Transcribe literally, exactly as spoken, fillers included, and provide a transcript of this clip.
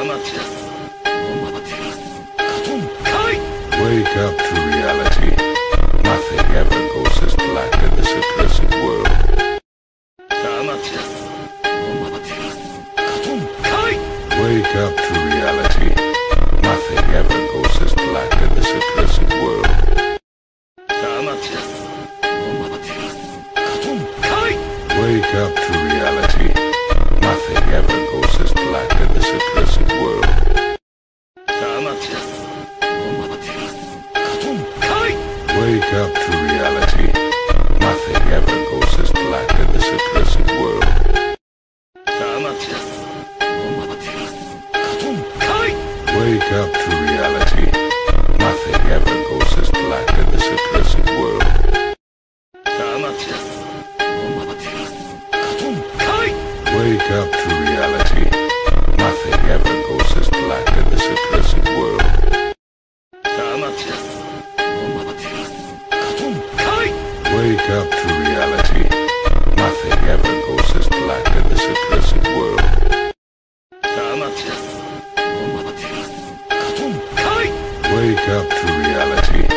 Wake up to reality. Nothing ever goes as black in this accursed world. Wake up to reality. Nothing ever goes as black in this accursed world. Wake up to reality. Nothing ever goes as black in this accursed world. Wake up to reality. Nothing ever goes as black in this accursed world. Wake up to reality. Nothing ever goes as black in this accursed world. Wake up to reality. Nothing ever goes as black in this accursed world. Wake up to reality. Nothing ever goes as black in this accursed world. Wake up to reality.